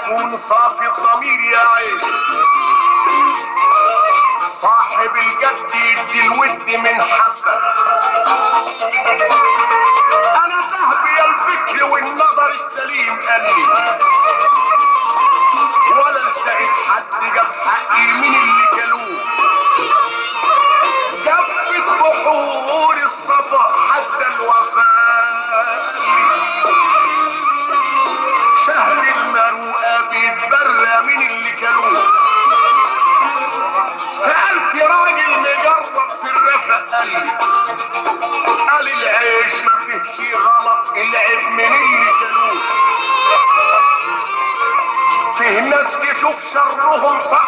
يكون صافي الضمير يا عين. صاحب الجد يدي الود من حبه. انا ذهب يا الفكر والنظر السليم قال لي ولا لقيت حد جاب حقي من اللي كلوه. جفت بحور الصفا حتى الوفاء. شهد المروءه بيتبرى من اللي كلوه. سألت راجل مجرب في الرفق قال العيش ما فيهش غلط العيب من اللي كلوه. فيه ناس تشوف شرهم